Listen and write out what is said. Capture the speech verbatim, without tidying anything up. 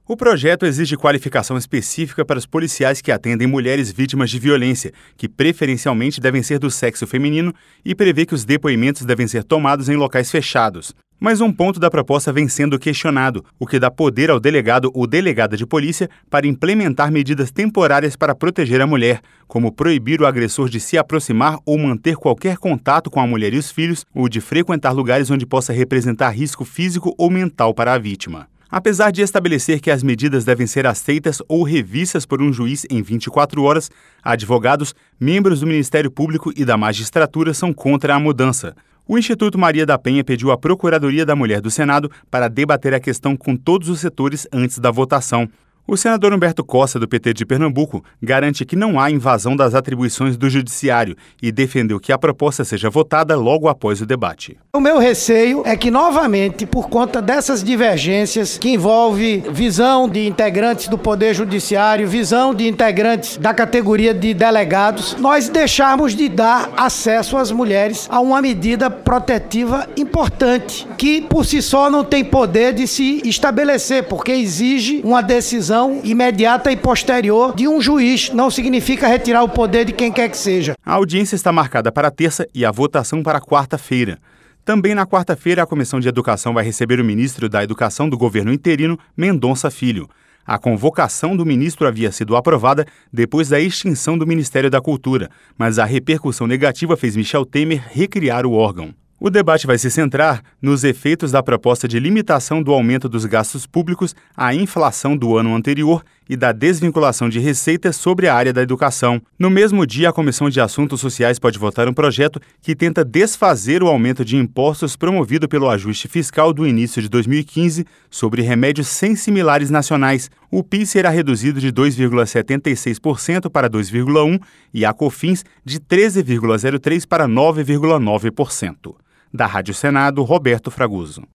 O projeto exige qualificação específica para os policiais que atendem mulheres vítimas de violência, que preferencialmente devem ser do sexo feminino, e prevê que os depoimentos devem ser tomados em locais fechados. Mas um ponto da proposta vem sendo questionado, o que dá poder ao delegado ou delegada de polícia para implementar medidas temporárias para proteger a mulher, como proibir o agressor de se aproximar ou manter qualquer contato com a mulher e os filhos, ou de frequentar lugares onde possa representar risco físico ou mental para a vítima. Apesar de estabelecer que as medidas devem ser aceitas ou revistas por um juiz em vinte e quatro horas, advogados, membros do Ministério Público e da magistratura são contra a mudança. O Instituto Maria da Penha pediu à Procuradoria da Mulher do Senado para debater a questão com todos os setores antes da votação. O senador Humberto Costa, do P T de Pernambuco, garante que não há invasão das atribuições do Judiciário e defendeu que a proposta seja votada logo após o debate. O meu receio é que, novamente, por conta dessas divergências que envolvem visão de integrantes do Poder Judiciário, visão de integrantes da categoria de delegados, nós deixarmos de dar acesso às mulheres a uma medida protetiva importante, que por si só não tem poder de se estabelecer, porque exige uma decisão imediata e posterior de um juiz. Não significa retirar o poder de quem quer que seja. A audiência está marcada para terça e a votação para quarta-feira. Também na quarta-feira, a Comissão de Educação vai receber o ministro da Educação do governo interino, Mendonça Filho. A convocação do ministro havia sido aprovada depois da extinção do Ministério da Cultura, mas a repercussão negativa fez Michel Temer recriar o órgão. O debate vai se centrar nos efeitos da proposta de limitação do aumento dos gastos públicos à inflação do ano anterior e da desvinculação de receitas sobre a área da educação. No mesmo dia, a Comissão de Assuntos Sociais pode votar um projeto que tenta desfazer o aumento de impostos promovido pelo ajuste fiscal do início de dois mil e quinze sobre remédios sem similares nacionais. O P I S será reduzido de dois vírgula setenta e seis por cento para dois vírgula um por cento e a COFINS de treze vírgula zero três por cento para nove vírgula nove por cento. Da Rádio Senado, Roberto Fraguso.